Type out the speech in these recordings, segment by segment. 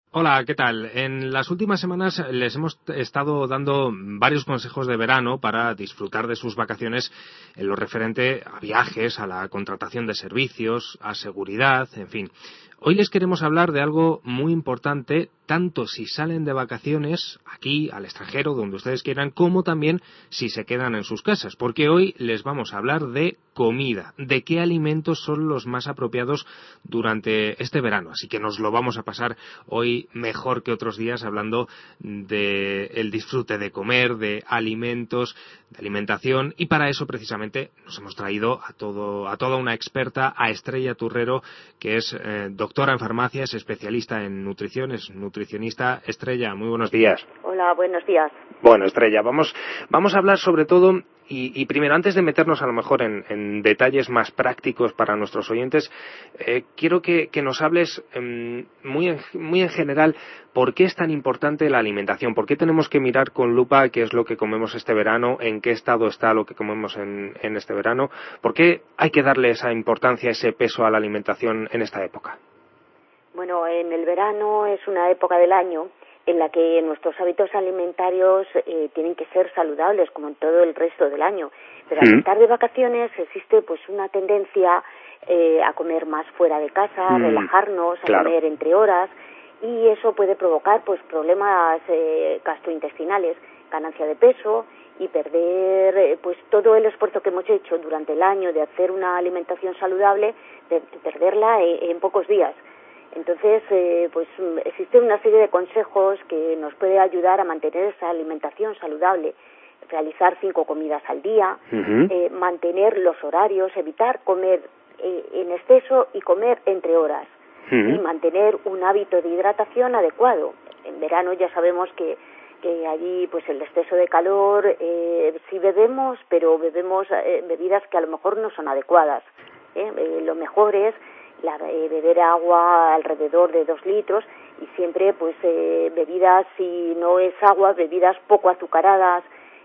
Hola, ¿qué tal? En las últimas semanas les hemos estado dando varios consejos de verano para disfrutar de sus vacaciones en lo referente a viajes, a la contratación de servicios, a seguridad, en fin. Hoy les queremos hablar de algo muy importante, tanto si salen de vacaciones aquí, al extranjero, donde ustedes quieran, como también si se quedan en sus casas, porque hoy les vamos a hablar de comida, de qué alimentos son los más apropiados durante este verano. Así que nos lo vamos a pasar hoy mejor que otros días hablando de el disfrute de comer, de alimentos, de alimentación, y para eso precisamente nos hemos traído a toda una experta, a Estrella Turrero, que es doctora en farmacia, es especialista en nutrición, es nutricionista. Estrella, muy buenos días. Hola, buenos días. Bueno, Estrella, vamos a hablar sobre todo, y primero, antes de meternos a lo mejor en detalles más prácticos para nuestros oyentes, quiero que nos hables muy en general por qué es tan importante la alimentación, por qué tenemos que mirar con lupa qué es lo que comemos este verano, en qué estado está lo que comemos en este verano, por qué hay que darle esa importancia, ese peso a la alimentación en esta época. Bueno, en el verano es una época del año en la que nuestros hábitos alimentarios tienen que ser saludables, como en todo el resto del año. Pero al estar de vacaciones existe pues una tendencia a comer más fuera de casa, a relajarnos, a comer entre horas, y eso puede provocar pues problemas gastrointestinales, ganancia de peso y perder pues todo el esfuerzo que hemos hecho durante el año de hacer una alimentación saludable, de perderla en pocos días. Entonces, pues existe una serie de consejos que nos puede ayudar a mantener esa alimentación saludable. Realizar 5 comidas al día, mantener los horarios, evitar comer en exceso y comer entre horas, y mantener un hábito de hidratación adecuado. En verano ya sabemos que allí pues el exceso de calor, sí bebemos, pero bebemos bebidas que a lo mejor no son adecuadas. Lo mejor es beber agua alrededor de 2 litros y siempre pues bebidas, si no es agua, bebidas poco azucaradas,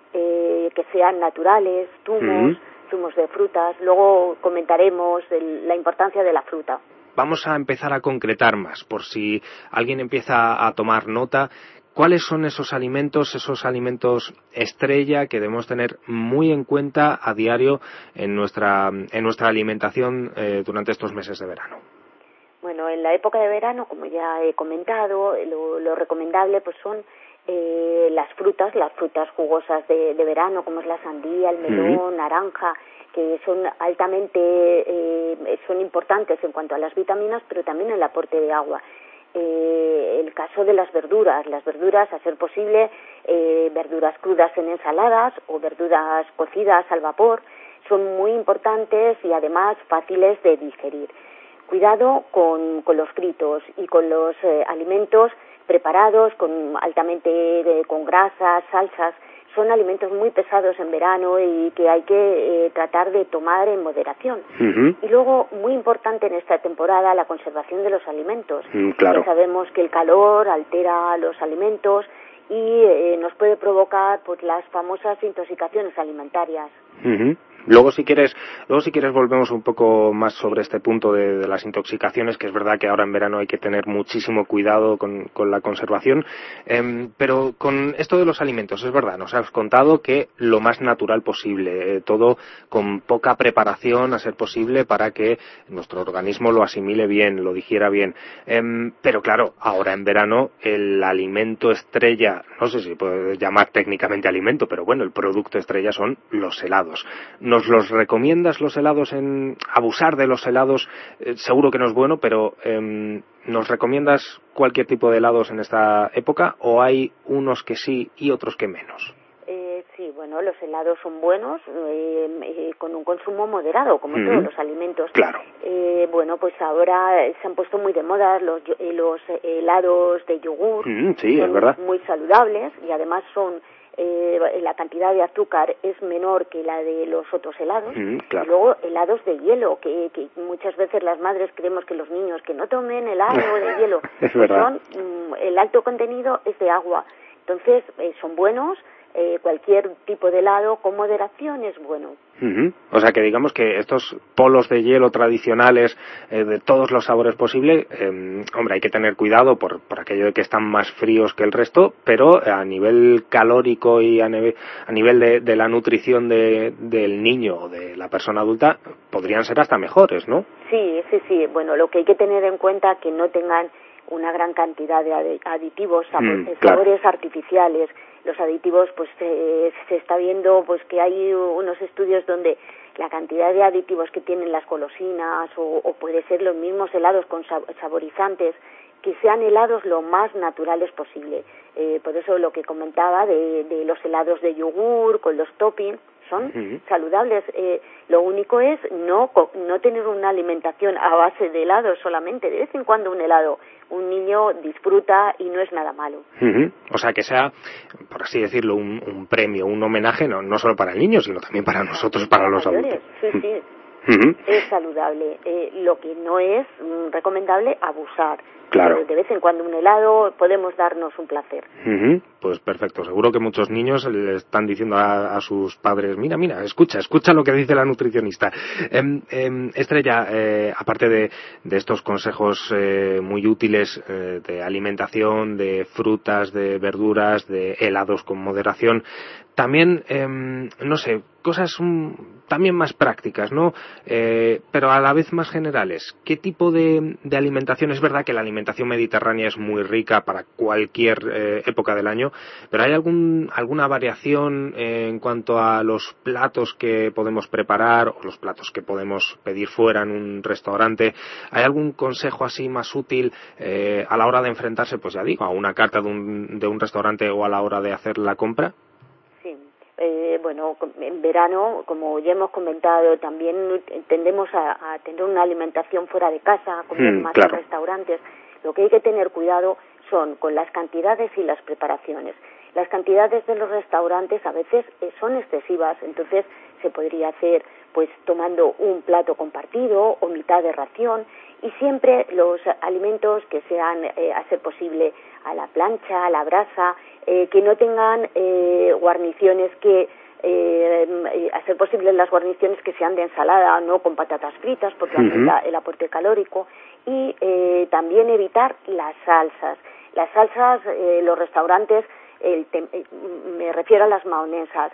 que sean naturales, zumos de frutas. Luego comentaremos la importancia de la fruta. Vamos a empezar a concretar más, por si alguien empieza a tomar nota. ¿Cuáles son esos alimentos estrella que debemos tener muy en cuenta a diario en nuestra alimentación durante estos meses de verano? Bueno, en la época de verano, como ya he comentado, lo recomendable pues son las frutas jugosas de verano, como es la sandía, el melón, naranja, que son son importantes en cuanto a las vitaminas, pero también el aporte de agua. El caso de las verduras, a ser posible, verduras crudas en ensaladas o verduras cocidas al vapor, son muy importantes y además fáciles de digerir. Cuidado con los fritos y con los alimentos preparados con grasas, salsas. Son alimentos muy pesados en verano y que hay que tratar de tomar en moderación. Y luego, muy importante en esta temporada, la conservación de los alimentos. Claro. Ya sabemos que el calor altera los alimentos y nos puede provocar pues las famosas intoxicaciones alimentarias. Luego si quieres volvemos un poco más sobre este punto de las intoxicaciones, que es verdad que ahora en verano hay que tener muchísimo cuidado con la conservación, pero con esto de los alimentos, es verdad, nos has contado que lo más natural posible, todo con poca preparación a ser posible para que nuestro organismo lo asimile bien, lo digiera bien, pero claro, ahora en verano el alimento estrella, no sé si puede llamar técnicamente alimento, pero bueno, el producto estrella son los helados. ¿Nos los recomiendas los helados? Abusar de los helados seguro que no es bueno, pero ¿nos recomiendas cualquier tipo de helados en esta época o hay unos que sí y otros que menos? Sí, bueno, los helados son buenos con un consumo moderado, como todos los alimentos. Claro. Bueno, pues ahora se han puesto muy de moda los helados de yogur. Sí, son es verdad. Muy saludables y además son la cantidad de azúcar es menor que la de los otros helados. Claro. Y luego helados de hielo, que muchas veces las madres creemos que los niños que no tomen helado de hielo, es verdad. el alto contenido es de agua. Entonces son buenos, cualquier tipo de helado con moderación es bueno. O sea que digamos que estos polos de hielo tradicionales de todos los sabores posibles, hombre, hay que tener cuidado por aquello de que están más fríos que el resto, pero a nivel calórico y a nivel de la nutrición del niño o de la persona adulta, podrían ser hasta mejores, ¿no? Sí. Bueno, lo que hay que tener en cuenta es que no tengan una gran cantidad de aditivos, sabores artificiales. Los aditivos, pues se está viendo pues que hay unos estudios donde la cantidad de aditivos que tienen las golosinas o puede ser los mismos helados con saborizantes, que sean helados lo más naturales posible. Por eso lo que comentaba de los helados de yogur con los toppings son saludables. Lo único es no tener una alimentación a base de helados solamente. De vez en cuando un helado un niño disfruta y no es nada malo. O sea, que sea, por así decirlo, un premio, un homenaje, no solo para el niño, sino también para nosotros, para los adultos. Sí. Es saludable. Lo que no es recomendable abusar. Claro. De vez en cuando un helado podemos darnos un placer. Pues perfecto. Seguro que muchos niños le están diciendo a sus padres, mira, escucha lo que dice la nutricionista. Estrella, aparte de estos consejos muy útiles de alimentación, de frutas, de verduras, de helados con moderación, también, no sé, cosas también más prácticas, ¿no? Pero a la vez más generales. ¿Qué tipo de alimentación? Es verdad que la alimentación mediterránea es muy rica para cualquier época del año, pero ¿hay alguna variación en cuanto a los platos que podemos preparar o los platos que podemos pedir fuera en un restaurante? ¿Hay algún consejo así más útil a la hora de enfrentarse, pues ya digo, a una carta de un restaurante o a la hora de hacer la compra? Bueno, en verano, como ya hemos comentado, también tendemos a tener una alimentación fuera de casa, a comer más en restaurantes. Lo que hay que tener cuidado son con las cantidades y las preparaciones. Las cantidades de los restaurantes a veces son excesivas, entonces se podría hacer pues tomando un plato compartido o mitad de ración, y siempre los alimentos que sean, a ser posible, a la plancha, a la brasa, que no tengan guarniciones a ser posible las guarniciones que sean de ensalada, no con patatas fritas, porque aumenta el aporte calórico, y también evitar las salsas. Las salsas, los restaurantes, me refiero a las mayonesas,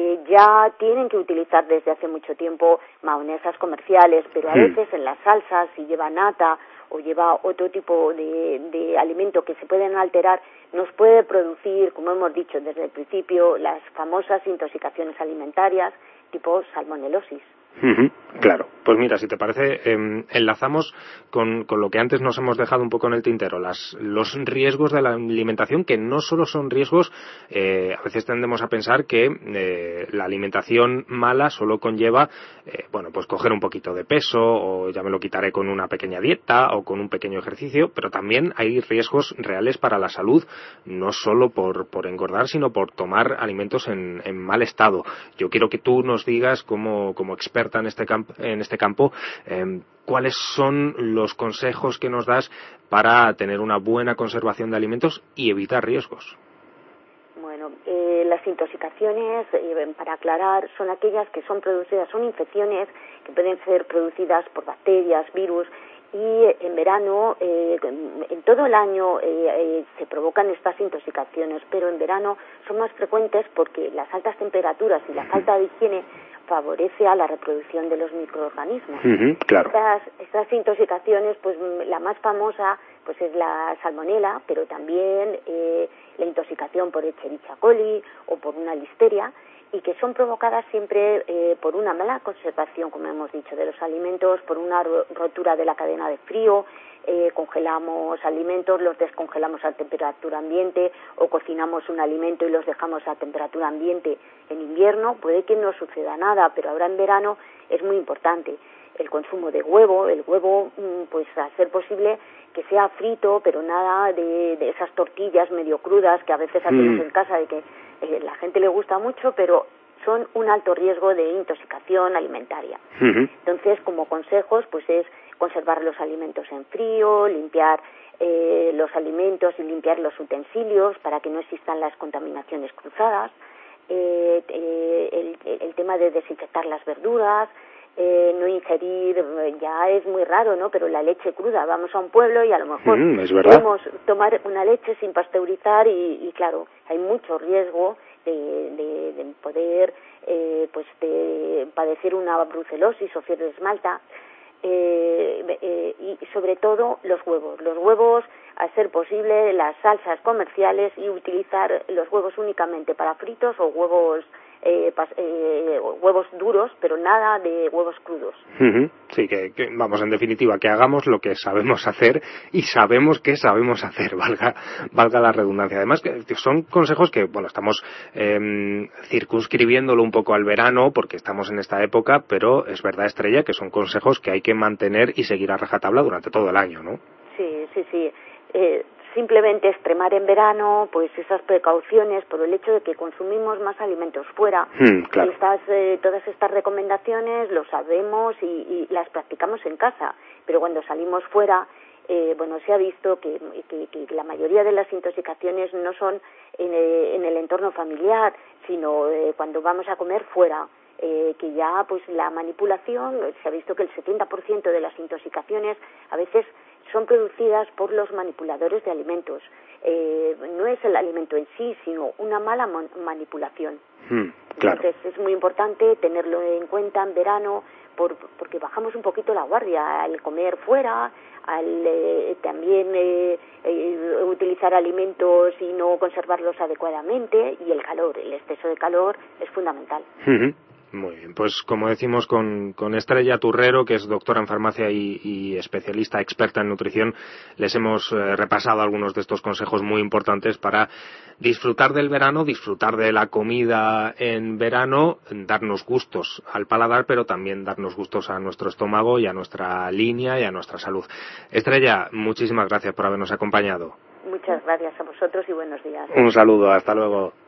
ya tienen que utilizar desde hace mucho tiempo mayonesas comerciales, pero a veces en las salsas, si lleva nata o lleva otro tipo de alimento que se pueden alterar, nos puede producir, como hemos dicho desde el principio, las famosas intoxicaciones alimentarias tipo salmonelosis. Claro, pues mira, si te parece, enlazamos con lo que antes nos hemos dejado un poco en el tintero, los riesgos de la alimentación, que no solo son riesgos, a veces tendemos a pensar que la alimentación mala solo conlleva, pues coger un poquito de peso, o ya me lo quitaré con una pequeña dieta o con un pequeño ejercicio, pero también hay riesgos reales para la salud, no solo por engordar, sino por tomar alimentos en mal estado. Yo quiero que tú nos digas, como experta en este campo, ¿cuáles son los consejos que nos das para tener una buena conservación de alimentos y evitar riesgos? Bueno, las intoxicaciones, para aclarar, son aquellas que son producidas, son infecciones que pueden ser producidas por bacterias, virus, y en verano, en todo el año se provocan estas intoxicaciones, pero en verano son más frecuentes porque las altas temperaturas y la falta de higiene favorece a la reproducción de los microorganismos. Claro. Estas intoxicaciones, pues la más famosa pues es la salmonela, pero también la intoxicación por Escherichia coli o por una listeria, y que son provocadas siempre por una mala conservación, como hemos dicho, de los alimentos, por una rotura de la cadena de frío. Congelamos alimentos, los descongelamos a temperatura ambiente, o cocinamos un alimento y los dejamos a temperatura ambiente en invierno. Puede que no suceda nada, pero ahora en verano es muy importante el consumo de huevo. El huevo, pues a ser posible que sea frito, pero nada de esas tortillas medio crudas que a veces hacemos en casa, de que la gente le gusta mucho, pero son un alto riesgo de intoxicación alimentaria. Entonces, como consejos, pues es conservar los alimentos en frío, limpiar los alimentos y limpiar los utensilios para que no existan las contaminaciones cruzadas, el tema de desinfectar las verduras, no ingerir, ya es muy raro, ¿no? Pero la leche cruda, vamos a un pueblo y a lo mejor podemos tomar una leche sin pasteurizar y claro, hay mucho riesgo de poder de padecer una brucelosis o fiebre de esmalta. Y sobre todo los huevos, a ser posible las salsas comerciales, y utilizar los huevos únicamente para fritos o huevos duros, pero nada de huevos crudos. Sí, que vamos, en definitiva, que hagamos lo que sabemos hacer y sabemos que sabemos hacer, valga la redundancia. Además, que son consejos que, bueno, estamos circunscribiéndolo un poco al verano porque estamos en esta época, pero es verdad, Estrella, que son consejos que hay que mantener y seguir a rajatabla durante todo el año, ¿no? Sí. Simplemente extremar en verano, pues esas precauciones por el hecho de que consumimos más alimentos fuera. Claro. Todas estas recomendaciones lo sabemos y las practicamos en casa, pero cuando salimos fuera, se ha visto que la mayoría de las intoxicaciones no son en el entorno familiar, sino cuando vamos a comer fuera. Que ya pues la manipulación, se ha visto que el 70% de las intoxicaciones a veces son producidas por los manipuladores de alimentos. No es el alimento en sí, sino una mala manipulación. Claro. Entonces es muy importante tenerlo en cuenta en verano porque bajamos un poquito la guardia al comer fuera, al también utilizar alimentos y no conservarlos adecuadamente, y el exceso de calor es fundamental. Muy bien, pues como decimos con Estrella Turrero, que es doctora en farmacia y especialista experta en nutrición, les hemos repasado algunos de estos consejos muy importantes para disfrutar del verano, disfrutar de la comida en verano, darnos gustos al paladar, pero también darnos gustos a nuestro estómago y a nuestra línea y a nuestra salud. Estrella, muchísimas gracias por habernos acompañado. Muchas gracias a vosotros y buenos días. Un saludo, hasta luego.